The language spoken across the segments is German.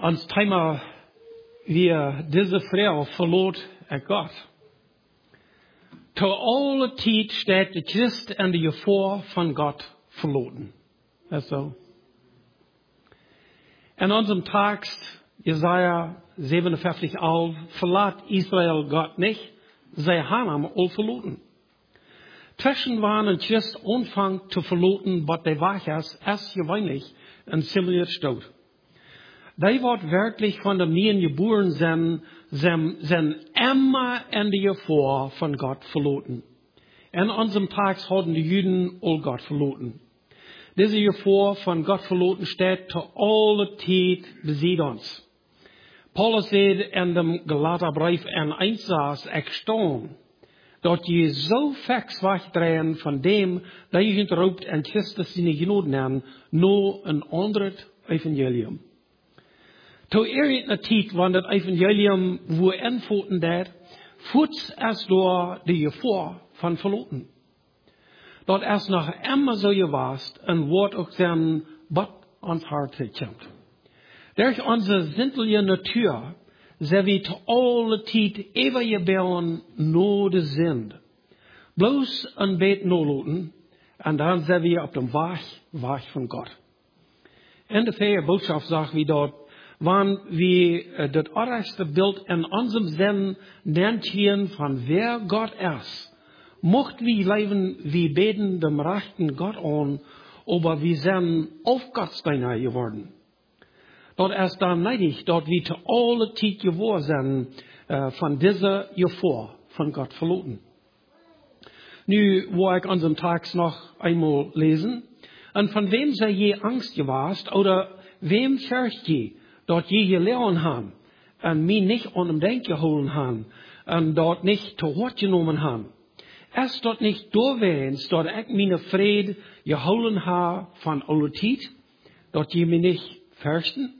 Ans Thema wie diese Frau verlot Gott. Zu alle Zeit steht der Christ en de Gefahr von Gott verloren. Das ist so. In unserem Text, Jesaja 57,11, verlässt Israel Gott nicht, sie haben all verloren. Zwischen waren ein Christ anfangen zu verloren, was der Wachers erst gewöhnlich in ziemlich steht. Die wird wirklich von dem neuen geboren sind immer in die Gefahr von Gott verloren. In unserem Tag haben die Juden all Gott verloren. Diese Gefahr von Gott verloren steht zu aller Zeit besieht uns. Paulus sagt in dem Galaterbrief in 1 Vers, ich staune, dass je so fix wegdrehen von dem, dat je entroopt en Christus zijn genoten hebben, nur een ander evangelium. Toen in de tijd, want het evangelium wo invoeten dat, voedt es door de gevaar van verloten. Dat es nog immer zo geweest en wordt ook zijn wat ons hart komt. Durch onze zindelijke natuur zijn we te alle tijd even gebeuren naar de zind. Bloos een beetje noloten en dan zijn we op de weg van God. In de vrije boodschap zeggen we dat, wanneer we het ergste beeld in onze zin nemen van wer God is, mochten we leven, we beten dem rechten God aan, aber we zijn aufgotsteiner geworden. Dat is dan neidig, dat we te alle tijd geworden zijn van deze gevaar van God verloten. Nu wil ik onze tekst nog eenmaal lezen. En van wem zij je angst gewaast, oder wem fürcht je, dat je geleerd han, en mij niet aan hem denken gehouden han, en dat niet te hoort genomen han. Is dat niet doorweens, dat ik mijn vrede gehouden ha van alle tijd, dat je mij niet fürchten?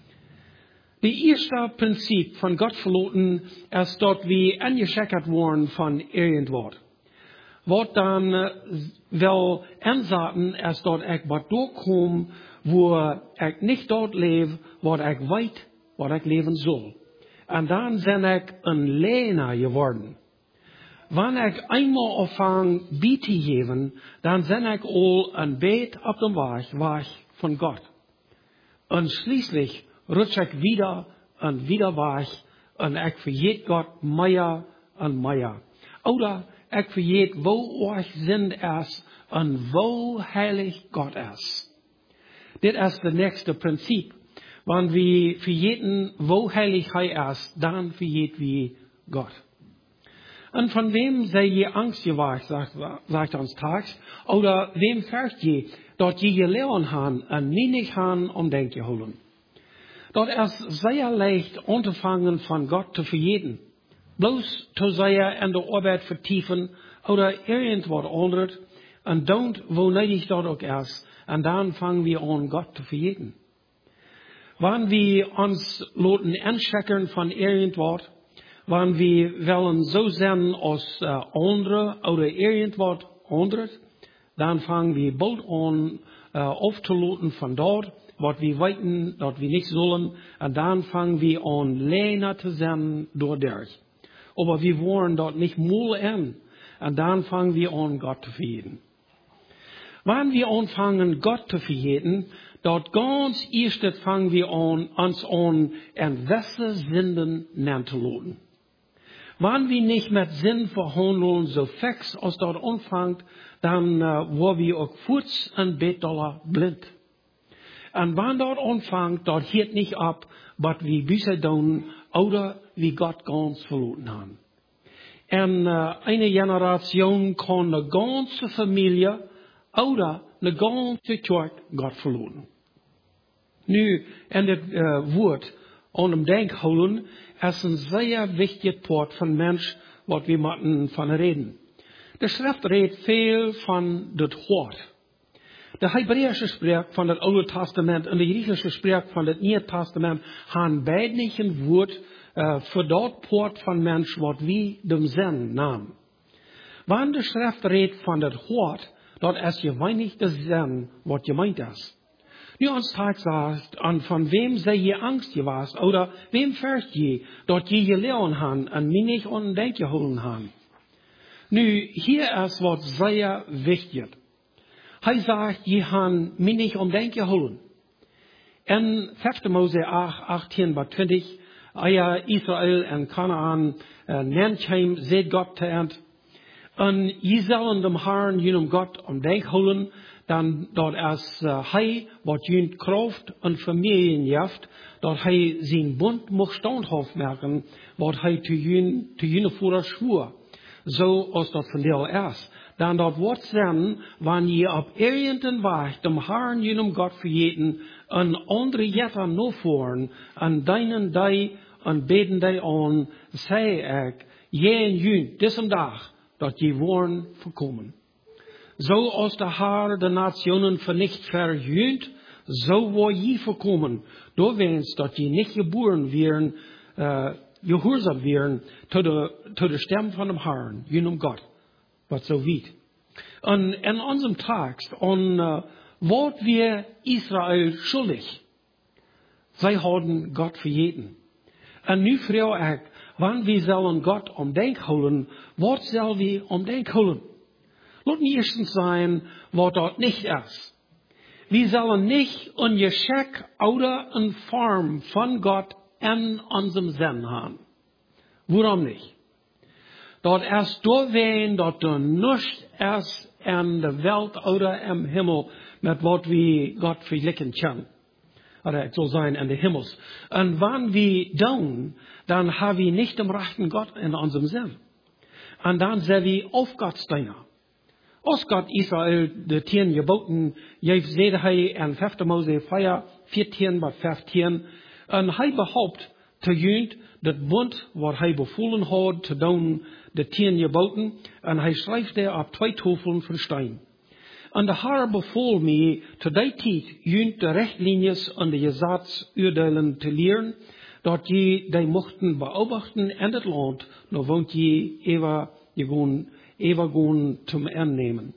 De eerste principe van God verloten is dat we aangeschakeld worden van irgendwas. Wat dan wel inzaten is dat ik wat doorkom, waar ik niet dort leef, wat ik weet, wat ik leven zal. En dan ben ik een lener geworden. Wanneer ik eenmaal afvang bij te geven, dan ben ik al een beetje op de weg van God. En schließlich rutsch ik wieder weg en ik vergeet God meer en meer. Oder ik vergeet wo ich sind is en wo heilig God is. Dit is de nächste Prinzip. Wanneer we vergeten wo heilig hij is, dan vergeet we God. En van wem zij je angst gewacht, sagt ons tags, oder wem fürcht je, dat je geleerd han en niet han om denk je holen. Dat is zeer leicht anzufangen van God te vergeten. Bloos te zeer in de arbeid vertiefen, oder irgendwas anderes, en don't wo neidig dat ook is, en dan fangen we aan God te vergeten. Wanneer we ons laten inschecken van irgendwas, wanneer we willen zo zijn als andere, oder irgendwas anderes, dan fangen we bald aan auf te laten van dat, wat we weten dat we niet zullen, en dan fangen we aan lener te zijn doordat. Aber we worden dat niet moe in, en dan fangen we aan God te vergeten. Wanneer we anfangen God te vergeten, dat ganz eerst fangen we ons aan en wesse zinden nemen te laten. Wanneer we niet met zin verhandelen, zo fix als dat aanvangt, dan worden we ook voets en beter blind. En wanneer dat aanvangt, dat hield niet op wat we buiten doen, oder wie God ganz verloren hebben. En eine Generation kan de ganze Familie, oder de ganze Kerk God verloren. Nu, en dit woord aan hem denk houden, is een zeer wichtig poort van mens, wat we moeten van reden. De schrift redt veel van het woord. De Hebreeuwse spreek van het Oude Testament en de Griekische spreek van het Nieuwe Testament hebben beide niet een woord voor dat poort van mens wat we dem zin namen. Wanneer de schrift redt van het woord, dat is je weinig de zin wat gemeint is. Nu ons Tag sagt, an von wem sei je Angst je was, oder wem fürcht je, dort je leon han, an mich nicht undenke holen han. Nu, hier ist was sehr wichtig. Er sagt, je han mich nicht undenke holen. In 5. Mose 8, 18-20, Eier Israel en Kanaan, Nenchem, seht Gott teent. En je zullen dem Herrn, jenem Gott, denk holen, dan dat als hij wat junt kraft en familien jaft, dat hij zijn bund mocht standhaft merken, wat hij te jene voeren schwur. Zo als dat van deel is. Dan dat wordt zijn, wanneer je op irgendein Weg dem Herrn, jenem Gott vergeten, en andere jetter no voeren, en deinen dij, en beden dij aan, zei ik, je en junt, diesem dag, dat je worden voorkomen. Zo als de Herr de Nationen vernicht verjunt, zo word je voorkomen. Door wens dat je niet geboren werden, gehoorzaam werden, tot de stem van de Herrn, jenem Gott, wat zo weet. En in onze tekst, wordt wir Israel schuldig. Zij hadden Gott vergeten. En nu vraag ik, wanneer we zullen Gott omdenk houden, wat zullen we omdenk houden? Laat niet eerst zijn wat dat niet is. We zullen niet een geschenk oder een vorm van Gott in onze zin hebben. Waarom niet? Dat is doorween dat er niets is in de wereld oder im Himmel met wat we Gott vergelijken kunnen. Oder ik zal zijn in de Himmels. En wanneer we doen, dan hebben we niet de rechten Gott in onze zin. En dan zijn we auf Gott steiner. Als Gott Israel de 10 geboten, heeft zegt hij in 5. Mose 4, 14-15, en hij behaupt te junt dat bund wat hij bevolen had te doen, de 10 geboten, en hij schrijft daar op 2 tafelen van steen. En de Herr bevoel mij te die tijd junt de rechtlijnen en de gezatsuurdelen te leren, dat je die mochten beobachten in het land, dan woont je even gewoon zum aannemen.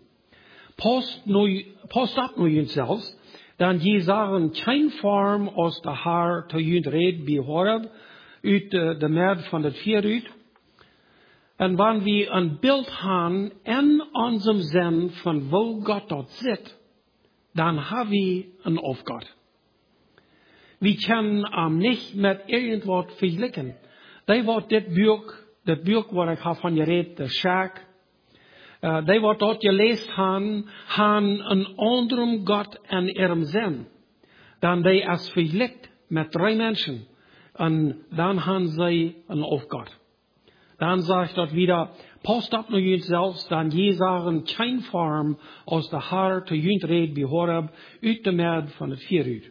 Post op nu junt zelfs, dan je zagen geen vorm als de Herr te junt reed bij Horeb, uit de merd van het vieruit. En wanneer we een beeld hebben in onze zin van waar God dat zit, dan hebben we een opgave. We kunnen niet met irgendwas vergelijken. Dat wordt dit buik wat ik heb van je reed, de schaak. Dat wordt dat je leest han een andere God in ihrem zin. Dan die is vergelijkt met 3 mensen. En dan hebben zij een opgave. Dan zegt dat wieder, post op nu junt zelfs, dan je zagen geen vorm als de Herr te junt reed bij Horeb, uit de merd van het vieruit.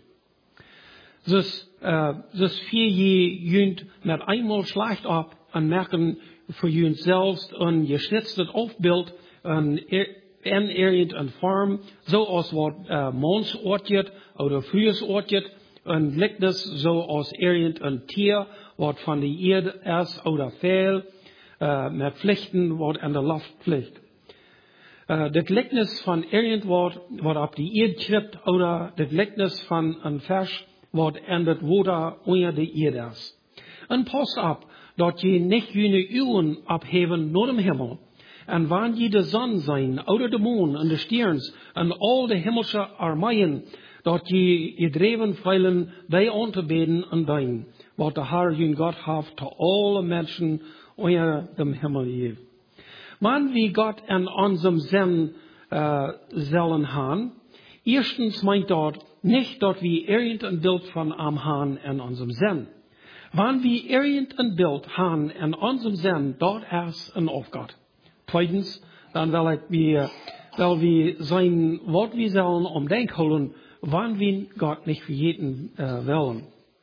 Dus vier je junt met eenmaal slecht op en merken voor junt zelfs een geschnitst afbeeld en een vorm, zoals wat mons oortje, of vuurs oortje, een lichtnis zoals een tier, wat van de eerde is, of veel, met vlichten wat aan de lucht vliegt. Het lichtnis van irgendwas wat op de eerd kript, of het lichtnis van een vers wat in het water onder de eerd is. En pas op dat je niet je ogen opheven naar de hemel. En wanneer je de zon zijn, oder de maan en de sterns en al de hemelse armeeën, dat je gedreven veilen die aan te beden en dien, wat de Herr je God heeft te alle mensen onder de hemel gegeven. Wanneer we God in onze zin zullen gaan, eerstens meint dat niet dat we irgendein beeld van hem gaan in onze zin. Wanneer we irgendein beeld gaan in onze zin, dat is een opgave. Tweitens, dan wil we zijn wat we zullen omdenk houden, wanneer we God niet vergeten willen.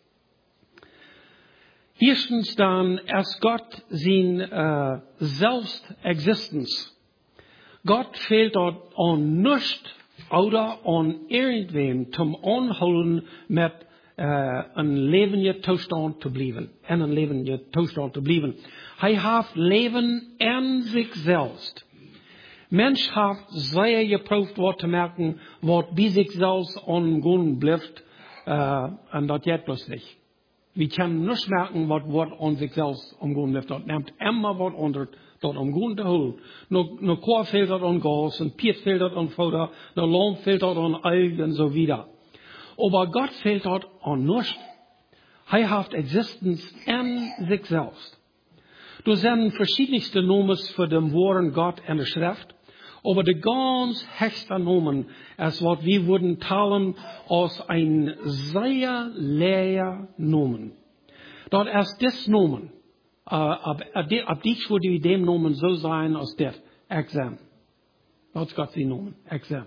Eerstens dan is God zijn zelfexistenz. God fehlt dort aan nichts oder aan irgendwem zum aanhouden met een levende toestand te blijven. En een levende toestand te blijven. Hij heeft leven in zichzelf. Mensch hat sehr geprüft, was zu merken, was bei sich selbst angehen bleibt, und das geht bloß nicht. Wir können nicht merken, was an sich selbst umgehen bleibt. Das nimmt immer was anderes, das umgehen zu holen. Nur Korn fehlt das an Gas, und Piet fehlt das an Futter, nur Lohn fehlt das an Ei und so wieder. Aber Gott fehlt das an nichts. Er hat Existenz in sich selbst. Du sind verschiedenste Nomen für den wahren Gott in der Schrift, aber der ganz höchste Nomen ist, was wir würden teilen als ein sehr leer Nomen. Dort ist das Nomen, ab dich würde wir dem Nomen so sein als das, Exam. Das ist Gott die Nomen, Exam.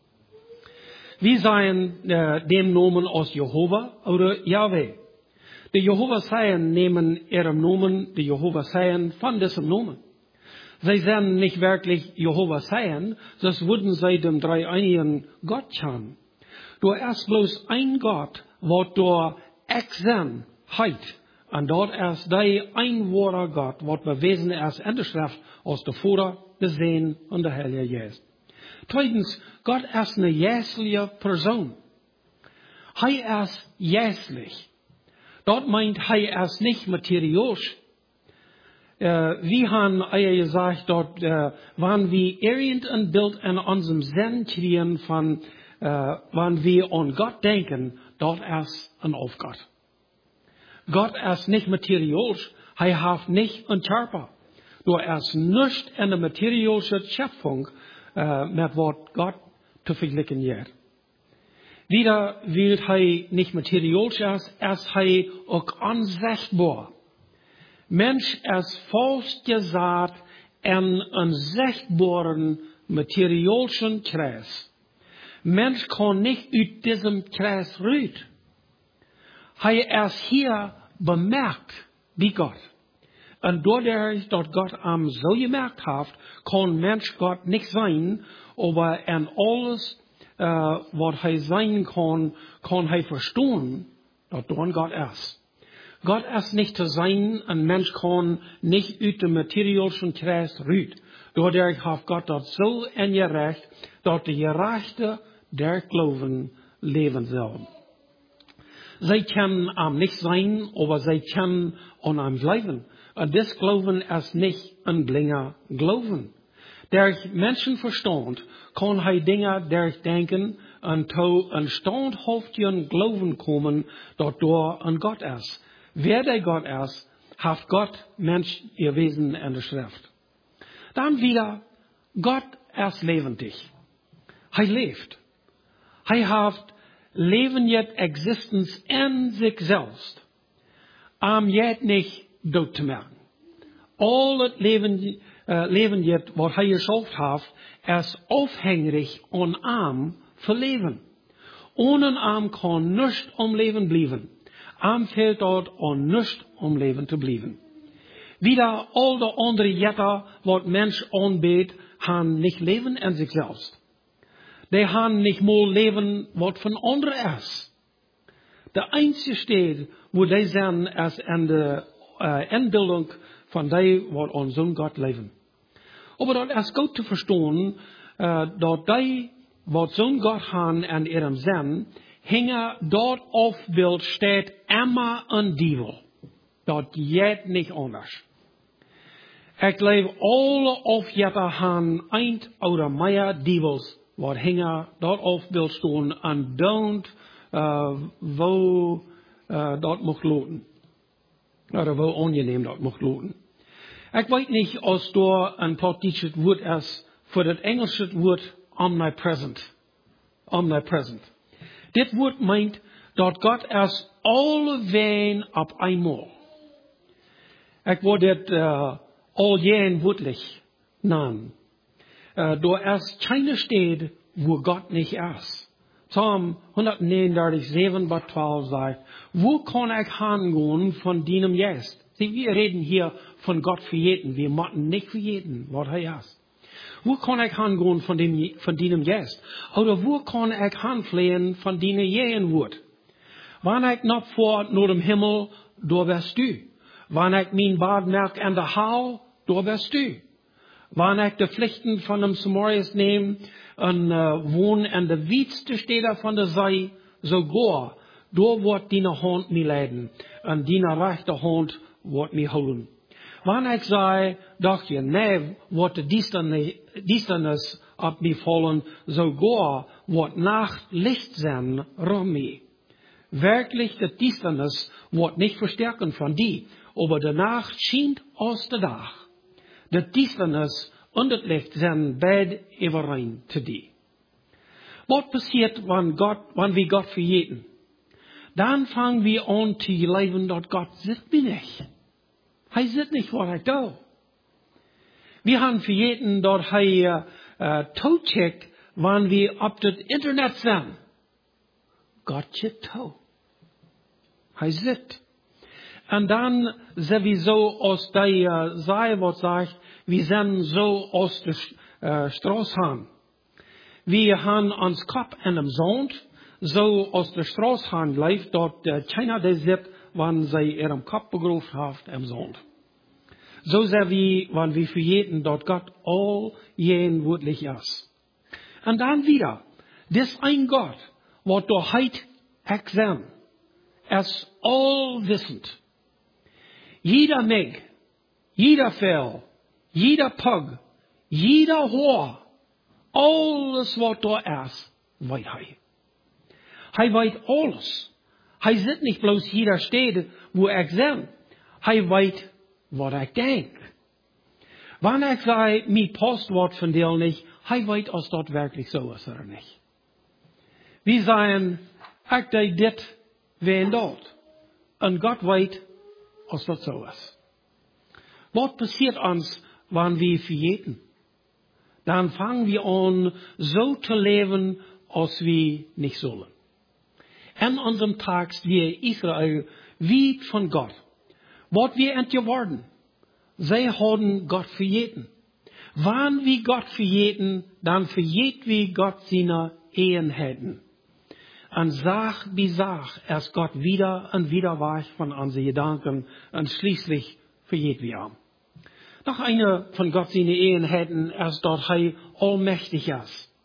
Wir seien dem Nomen als Jehova oder Yahweh. Die Jehova-Seien nehmen ihrem Nomen, die Jehova-Seien von diesem Nomen. Sie sind nicht wirklich Jehova-Seien, sonst würden sie dem dreieinigen Gott schauen. Du erst bloß ein Gott, wo du Exen heit. Und dort erst der ein wahrer Gott, wo bewiesen ist in der Schrift aus der Vater, der Sohn und der Heilige Geist. Zweitens, Gott ist eine jässliche Person. Er ist jässlich. Dort meint er ist nicht materialisch. Wir haben gesagt, dort, wenn wir irgendein Bild in unserem Sinn kriegen von, wenn wir an Gott denken, dort ist ein Aufgott. Gott ist nicht materialisch. Er hat nicht einen Körper. Du ist nicht in der materialischen Schöpfung, mit was Gott zu vergleichen wird. Wieder will er nicht materialisch ist er auch unsichtbar. Mensch ist falsch gesagt in einen sichtbaren materialischen Kreis. Mensch kann nicht aus diesem Kreis raus. Er ist hier bemerkt wie Gott. Und dadurch, dass Gott am so gemerkt hat, kann Mensch Gott nicht sein, aber in alles, was er sein kann er verstehen, dass dann Gott ist. Gott ist nicht zu sein, ein Mensch kann nicht aus dem materialischen Kreis raus. Dadurch hat Gott das so eingerecht, dass die Gerechte der Glauben leben sollen. Sie können am nicht sein, aber sie können an einem bleiben. Und das Glauben ist nicht ein blinder Glauben. Durch Menschenverstand kann er Dinge durchdenken und zu einem standhaftigen Glauben kommen, dass da ein Gott ist. Wer der Gott ist, hat Gott Mensch ihr Wesen in der Schrift. Dann wieder, Gott ist lebendig. Er lebt. Er hat Leben jetzt Existenz in sich selbst. Jetzt nicht dort zu merken. All das Leben jetzt, was er geschafft hat, ist aufhängig und arm für Leben. Ohne Arm kann nichts um Leben bleiben. Arm fehlt dort und nichts um Leben zu bleiben. Wieder all die anderen Jetter, was Mensch anbetet, haben nicht Leben in sich selbst. Die haben nicht mal Leben, was von anderen ist. Der einzige steht, wo die sind, ist in der Entbildung von dem, was an so Gott leben. Aber das ist gut zu verstehen, dass die, was so Gott haben in ihrem Sinn, hängen dort auf Bild steht immer ein Diebel. Das geht nicht anders. Ich glaube, alle Aufjetter haben ein oder mehr Diebels, was hängen dort auf Bild stehen und don't, wo dort mocht loten. Oder wo angenehm dort mocht loten. Ich weiß nicht, als da ein plattdeutsches Wort ist für das englische Wort omnipresent. Omnipresent. Das Wort meint, dass Gott ist alle wen auf einmal. Ich wollte das allgemein wörtlich nennen. Da ist keine Stelle, wo Gott nicht ist. Psalm 139, 7 bis 12 sagt, wo kann ich hingehen von deinem Geist? Sie, wir reden hier von Gott für jeden. Wir machen nicht für jeden, was er ist. Wo kann ich hingehen von deinem Geist? Oder wo kann ich hinfliehen von deinem jähen Wort? Wenn ich noch vor nur dem Himmel, da bist du. Wenn ich mein Bad merke in der Hau, da bist du. Wanneer ik de vlichten van hem s'morgens neem en woon aan de wietste steder van de zee, zo goa, door wordt die hand me leiden en die rechterhand wordt me houden. Wanneer ik zei, dacht je, nee, wordt de duisternis op me vallen, zo goa, wordt nacht licht zijn rond me. Werkelijk, de duisternis wordt niet versterken van die, aber de nacht schijnt als de dag. De duisternis en het licht zijn beide overeen te die. Wat passiert, wanneer we God vergeten? Dan fangen we an te leven dat God zit mir nicht. Hij zit niet waar ik doe. We hebben vergeten dat hij toecheckt wanneer we op het internet zijn. God zit toe. Hij zit. En dan zijn we zo als die zij wat zegt, we zijn zo als de straathaan. We hebben ons kop en hem zond, zo als de straathaan leeft, dat China die zit, wanneer zij ihrem kop begroefd heeft en zond. Zo zijn we, wanneer we vergeten dat God al jen woordlich is. En dan wieder, dit een God, wat door heit ek zijn, is alwissend. Jeder Meg, jeder Vel, jeder Pug, jeder Haar, alles wat er is, weet hij. Hij weet alles. Hij zit niet bloos jeder stede wo ik ben. Hij weet wat ik denk. Wanneer ik zei, mijn post wordt vandaag niet, hij weet als dat werkelijk zo is of niet. We zeggen, ik deed dit, wie en dat. En God weet als dat zo is. Wat passiert ons wanneer we vergeten? Dan fangen we aan zo te leven als we niet zullen. En unserem Tag wie Israel weit von Gott. Wat wir entgeworden. Zij hadden Gott vergeten. Wann wir Gott vergeten, dann vergeet wir Gott seine Eenheden. Und Sach wie Sach erst Gott wieder und wieder weich von unseren Gedanken und schließlich vergeet wir ihn. Noch eine von Gott seine Eenheden ist, dass er allmächtig ist.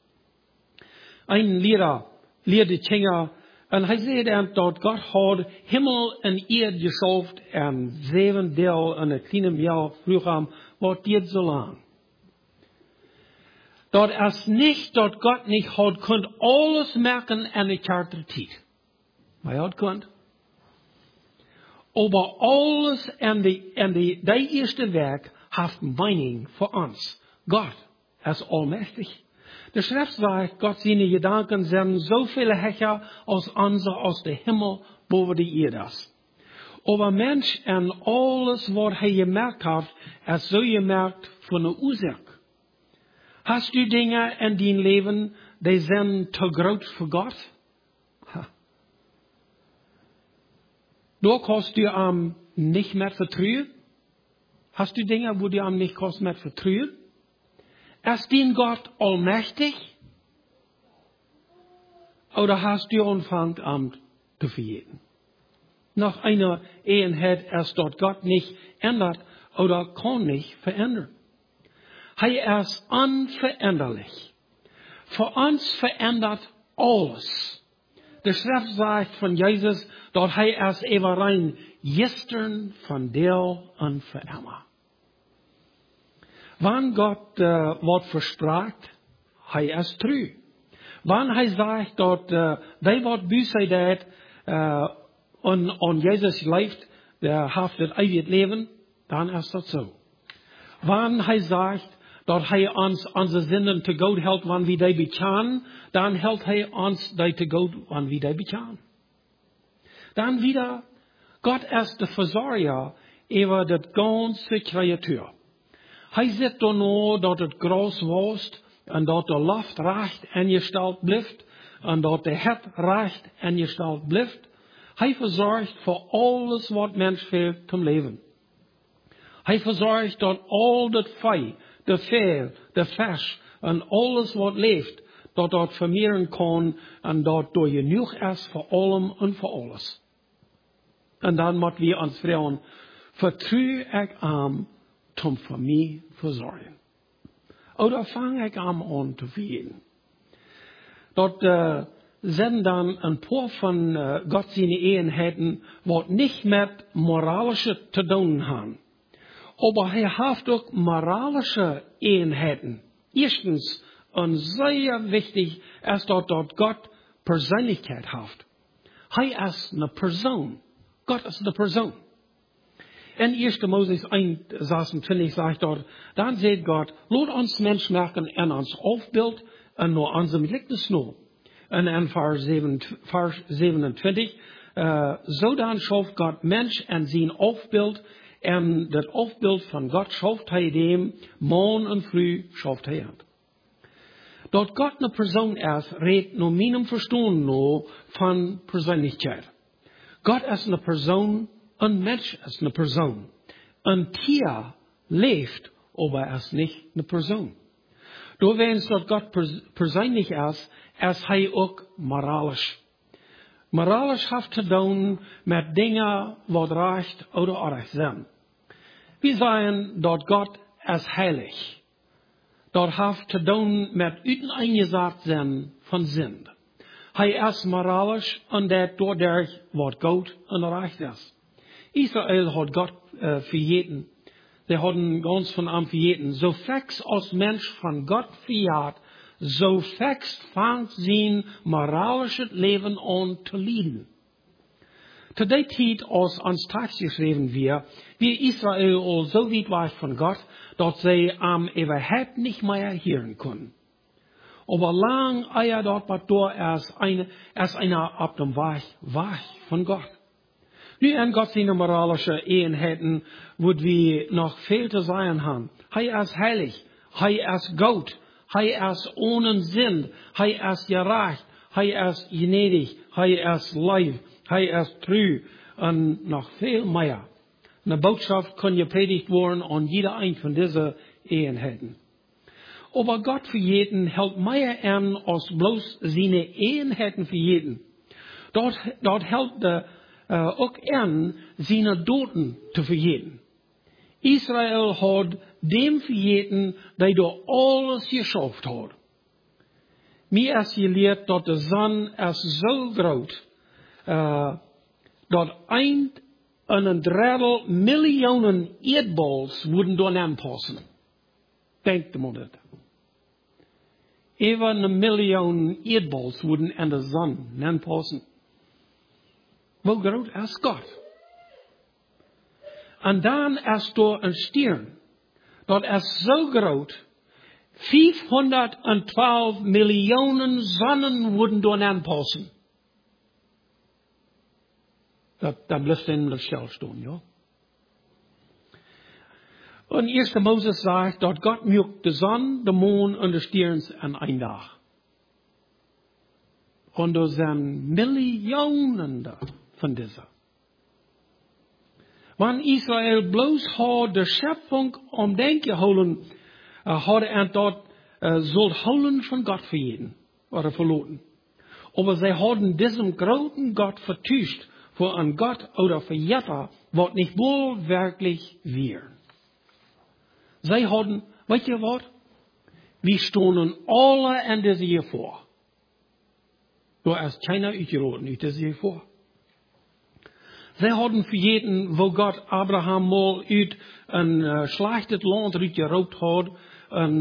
Ein Lehrer lehrte Kinder, und hij zei dat God had Himmel en Erde geschaffen en 7 deel en een kleine jaar vroeger, wat dit zo lang. Dat is niet dat God niet had kunt alles merken en de korte tijd. Maar hij had kunt. Aber alles en die eerste werk heeft mening voor ons. God is almächtig. De Schrift sagt, Gott seine Gedanken sind so viel höher als unsere, als der Himmel boven die Erde ist. Aber Mensch en alles, was er gemerkt hat, ist so gemerkt von der Ursache. Hast du Dinge in dein Leben, die sind zu groß für Gott? Da kannst du am nicht mehr vertrauen? Hast du Dinge, wo du am nicht kannst mehr vertrauen? Ist dein Gott allmächtig? Oder hast du angefangen an zu vergeten? Nach einer Eenheit ist dort Gott nicht ändert oder kann nicht verändern. Er ist unveränderlich. Für uns verändert alles. Die Schrift sagt von Jesus, dass er ist everein gestern, von der und für immer. Wann Gott wat verspraakt, hij is true. Wann hij zegt dat die wat buiten deed en Jezus leeft, der heeft het eeuwig leven, dan is dat zo. Wann hij zegt dat hij ons onze zinnen te goed helpt wanneer we die bechaan, dan helpt hij ons die te goed wanneer we die bechaan. Dan wieder, Gott is de verzorger over dat ganze creatuur. Hij zit er nou dat het gras woest en dat de lucht recht ingesteld blijft en dat de het recht ingesteld blijft. Hij verzorgt voor alles wat mens heeft te leven. Hij verzorgt dat al dat vee, de veel, de vis en alles wat leeft, dat vermeerderen kan en dat door genoeg is voor allem en voor alles. En dan moeten we ons vragen, vertrouw ik aan om voor mij verzorgen. Oder fange ich an zu verjeden? Dort sind dann ein paar von Gott seine Eenheiten, was nicht mit moralische zu tun haben. Aber er hat auch moralische Eenheiten. Erstens, und sehr wichtig, ist dort Gott Persönlichkeit hat. Er ist eine Person. Gott ist eine Person. In 1. Moses 1,26 sagt dort, dann sagt Gott, lass uns Mensch machen in uns Aufbild und nur unserem Likeness nur. Und in Vers 27, so dann schuf Gott Mensch in sein Aufbild, und das Aufbild von Gott schuf er dem, morgen und früh schuf er. Dort Gott eine Person ist, redet nur meinem Verstehen nur von Persönlichkeit. Gott ist eine Person, ein Mensch ist eine Person. Ein Tier lebt, aber er ist nicht eine Person. Du wenn dort Gott persönlich ist er auch moralisch. Moralisch hat zu tun mit Dingen, was recht oder unrecht sind. Wir sagen, dort Gott ist heilig. Dort hat zu tun mit uneingesagt sein von Sinn. Er ist moralisch und dadurch wird Gott und recht ist. Israel hat Gott verjeten. Sie haben ganz von am verjeten. So fix als Mensch von Gott verjagt, so fix fängt sein moralisches Leben an zu leiden. Zu der Zeit, als ans Tag geschrieben wird, wie Israel all so weit war von Gott, dass sie überhaupt nicht mehr hören können. Aber lang dort war einer auf dem Weg von Gott. Nu en Gott seine moralische Eenheiten, wo wir noch viel zu sagen haben. Er ist heilig, er ist Gott, er ist ohne Sinn, er ist gerecht, er ist gnädig, er ist lieb, er ist treu und noch viel mehr. Eine Botschaft kann gepredigt werden an jeder ein von diesen Eenheiten. Aber Gott für jeden hält mehr an als bloß seine Eenheiten für jeden. Dort hält auch an, seine Toten zu verjeden. Israel hat dem verjeden, der da alles geschafft hat. Mir ist gelehrt, dass die Sonne ist so groß, dass 1,3 Millionen Erdballs würden dort anpassen. Denkt mal das. Über 1 Million Erdballs würden an der Sonne anpassen. Wo groß ist Gott? Und dann ist da ein Stern. Dort ist so groß, 512 Millionen Sonnen würden dort anpassen. Da bleibt in der Stillstund, ja. Und 1. Moses sagt, dort Gott mögt die Sonne, den Mond und die Sterne an einem Tag. Und da sind Millionen da von dieser. Wenn Israel bloß hat die Schöpfung denken holen, hat dort soll holen von Gott für jeden oder verloren. Aber sie haben diesem großen Gott vertuscht für einen Gott oder für jeder, was nicht wohl wirklich wir. Sie haben, weißt ihr was? Wir stehen alle an dieser hier vor. Da ist keiner uitgeroten uit dieser hier vor. Sie haben für jeden, wo Gott Abraham mal uit ein schlechtes Land uitgeroopt hat, und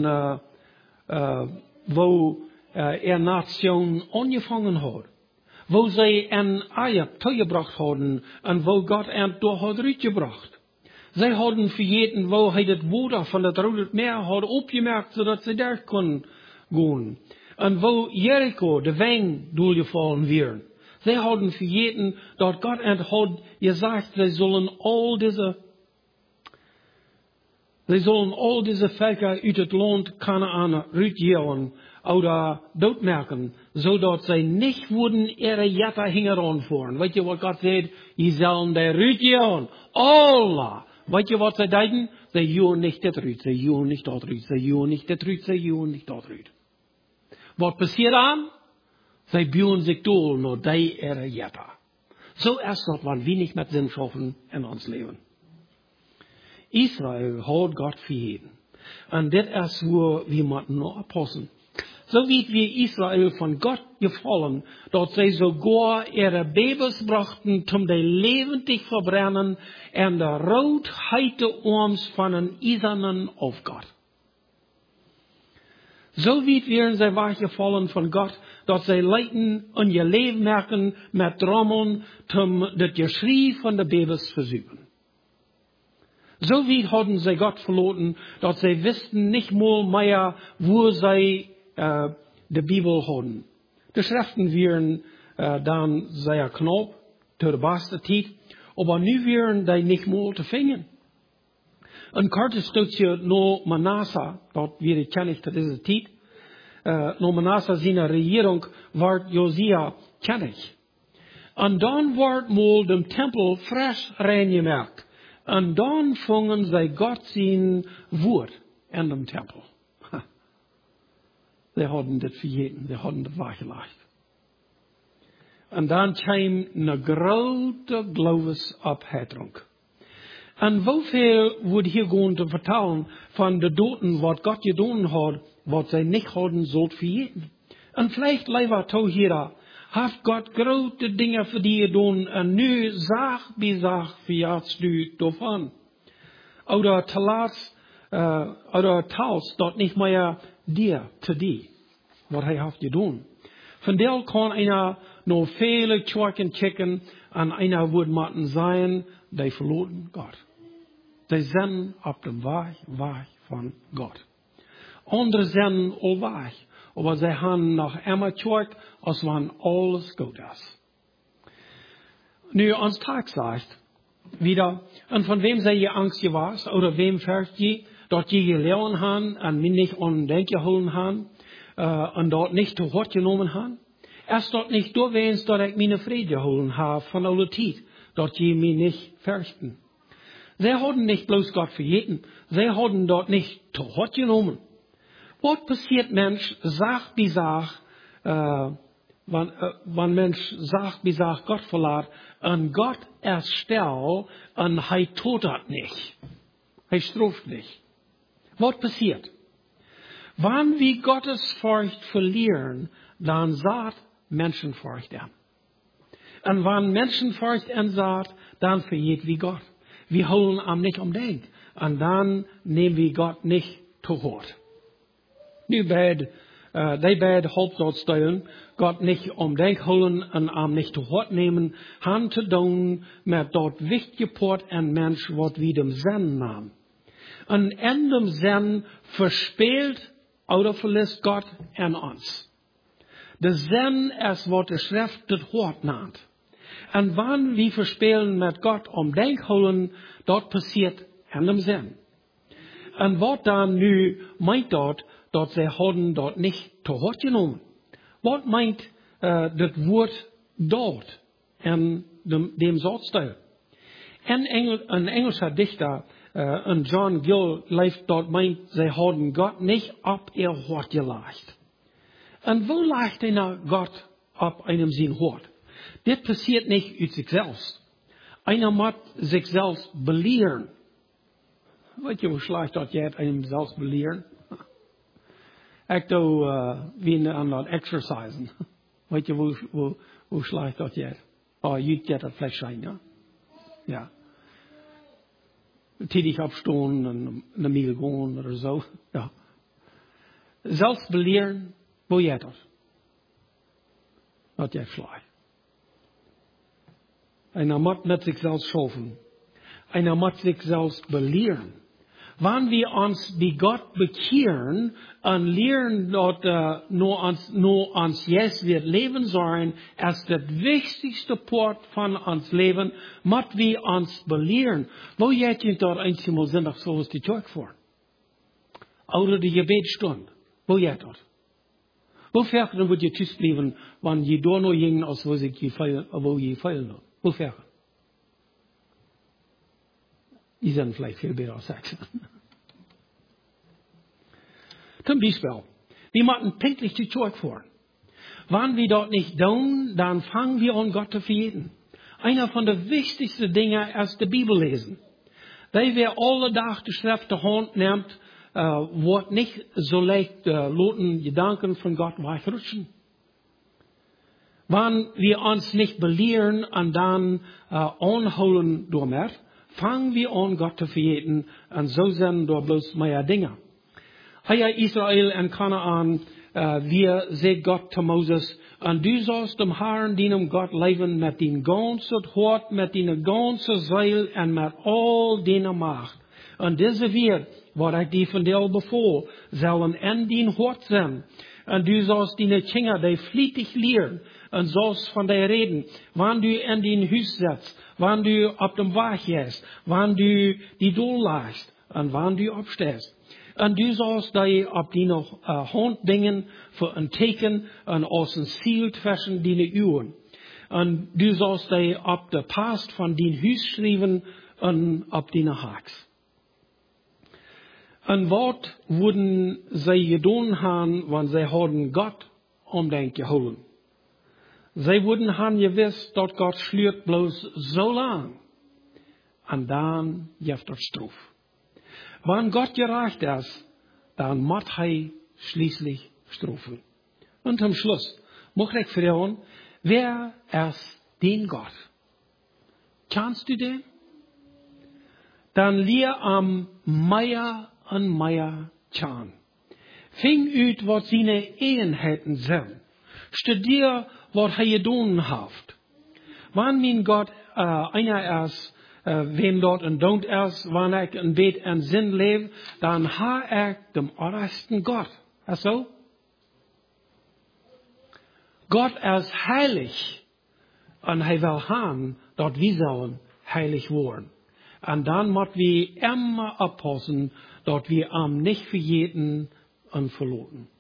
wo Nation angefangen hat, wo sie in Eier gebracht haben und wo Gott dort hat uitgebracht. Sie haben für jeden, wo das Wasser von der Rote Meer hat aufgemerkt, sodass sie da können gehen. Und wo Jericho, der Wein, durchgefallen wird. Sie haben für jeden, dort Gott hat gesagt, sie sollen all diese Völker aus dem Land Kanaan rütteln oder dort merken, so dass sie nicht würden ihre Jätter hingeranfahren. Weißt ihr, was Gott sagt? Sie sollen die rütteln. Allah. Weißt ihr, was sie denken? Sie juren nicht das Rüt, sie juren nicht dort Rüt, sie juren nicht das Rüt, sie juren nicht dort Rüt. Was passiert dann? Sie bühren sich durch, nur die ihre Jätter. So ist das, wenn wir nicht mit Sinn schaffen in uns Leben. Israel hat Gott für jeden. Und das ist, wo wir müssen noch aufpassen. So wie wir Israel von Gott gefallen, dort sie sogar ihre Babys brachten, zum die lebendig verbrennen, und der Rotheit uns von den Eisernen auf Gott. So wie wir sie gefallen von Gott, dort sie leiten und ihr Leben merken mit Trommeln, zum das Geschrei von den Babys versuchen. So wie hatten sie Gott verloren, dort sie wussten nicht mehr, wo sie die Bibel haben. Die Schriften wären dann sehr knapp, zur besten Zeit, aber nu wären die nicht mehr zu finden. Ein kurzes Stückchen no Manasseh, dort wäre ich kennig zu dieser Zeit, no Manasseh seine Regierung war Josia kennig. Und dann wird mal dem Tempel frisch reingemacht. Und dann fingen sie Gott sein Wort in dem Tempel. Sie hatten das vergeten, sie hatten das weggelegt. Und dann kam eine große Glaubensabhärtung. Und wofür wurde hier going zu vertellen von den Toten, was Gott getan hat, was sie nicht hatten, sollt vergeten. Und vielleicht leider auch hier, hat Gott große Dinge für die getan, und nu Sag wie Sag verjagst du davon. Oder tals dort nicht mehr dir zu dir, was er hat getan. Von der kann einer noch viele Kirchen checken, und einer wird man sein, die verloren Gott. Die sind auf dem Weg von Gott. Andere sind all weg, aber sie haben noch immer Kirche, als wenn alles gut ist. Nu, ans Tag sagt, wieder, und von wem sei je Angst gewesen, oder wem fährt je, dort je gelernt haben, und mich nicht an Denk geholt haben, und dort nicht zu Wort genommen haben. Erst dort nicht durchwählen, dort ich meine Friede geholt habe, von aller Zeit, dort je mich nicht fürchten. Sie hatten nicht bloß Gott vergeten, sie hatten dort nicht zu Wort genommen. Was passiert Mensch, Sag wie Sag, wenn Mensch Sag wie Sag Gott verlässt, und Gott erstellt, und er tut das nicht. Er straft nicht. Was passiert? Wenn wir Gottes Furcht verlieren, dann sagt Menschenfurcht an. Und wenn Menschenfurcht ansagt, dann vergeht wie Gott. Wir holen am nicht umdenk. Und dann nehmen wir Gott nicht zu Wort. Nu die beiden Hauptsatzstellen, Gott nicht umdenk holen und am nicht zu Wort nehmen, haben zu tun mit dort wichtige Port ein Mensch, was wie dem Sinn nahm. Und in dem Sinn verspielt oder verlässt Gott an uns. Der Sinn ist, was die Schrift das Wort nennt. Und wenn wir verspielen mit Gott umdenk holen, dort passiert in dem Sinn. Und was dann nu meint dort sie haben dort nicht zu Wort genommen. Was meint das Wort dort in dem Satzteil? Ein englischer Dichter, John Gill, dort meint, sie haben Gott nicht ab ihr Wort gelegt. Und wo legt einer Gott ab einem sein Wort? Das passiert nicht aus sich selbst. Einer muss sich selbst belehren. Weet je hoe schlecht dat je einem selbst belehren? Ich wie an dat exercisen. Weet je hoe schlecht dat je? Oh, je geht das vielleicht sein, ja? Ja. Tätig abstehen und eine Mil gehen oder so. Ja. Selbst belehren, wo je das? Dat je schlecht. Einer muss mit sich selbst schaffen. Einer muss sich selbst belehren. Wenn wir uns bei Gott bekehren und lernen, dort nur ans Yes wird leben sollen, ist das wichtigste Port von uns Leben, muss wir uns belehren. Wo geht ihr dort einmal Sonntag so ist die Kirche vor? Oder die Gebetsstunde? Wo geht dort? Wo fährt ihr, wo ihr tschüss bleiben, wenn ihr da noch gehen, als wo ihr feilen? Wo fährt ihr? Die sind vielleicht viel besser als Sachsen. Zum Beispiel, wir machen pünktlich die Kirche vor. Wenn wir dort nicht tun, dann fangen wir an, Gott zu vergeten. Einer von den wichtigsten Dingen ist die Bibel lesen. Weil wir alle Tag die Schrift zur Hand nimmt, wird nicht so leicht loten Gedanken von Gott wegrutschen. Wenn wir uns nicht belehren und dann anholen durch fangen wir an, Gott zu vergeten, und so sind da bloß mehr Dinge. Hey, Israel und Kanaan, wir sehen Gott zu Moses, und du sollst dem Herrn, deinem Gott, leben mit deinem ganzen Hort, mit deiner ganzen Seele und mit all deiner Macht. Und diese wird, was ich dir von dir befohlen, sollen in dein Hort sein. Und du sollst deine Kinder, die flietig lehren, und sollst von dir reden, wann du in dein Haus sitzt, wann du auf dem Weg gehst, wann du die Dol lagst, und wann du aufstehst. Und du sollst dir auf deine Hand bringen für ein Teken und aus ein Ziel zwischen deine Ohren. Und du sollst dir auf der Past von dein Haus schreiben und auf deine Hacks. Und was würden sie getan haben, wenn sie hadden Gott geholt? Sie würden haben gewiss, dass Gott schlürt bloß so lang. Und dann gibt es Straf. Wenn Gott gerecht ist, dann muss er schließlich strafen. Und zum Schluss möchte ich fragen, wer ist den Gott? Kennst du den? Dann lehr am Meier und Meier kennen. Fing ut, was seine Eigenheiten sind. Studier, was er getan hat. Wenn mein Gott einer ist, wem dort ein Don't ist, wenn ich ein Bet en Sinn lebe, dann habe ich den allerersten Gott. Also? Gott ist heilig. Und er will haben, dass wir sollen heilig werden. Und dann müssen wir immer aufpassen, dass wir am nicht verjeten und verloren.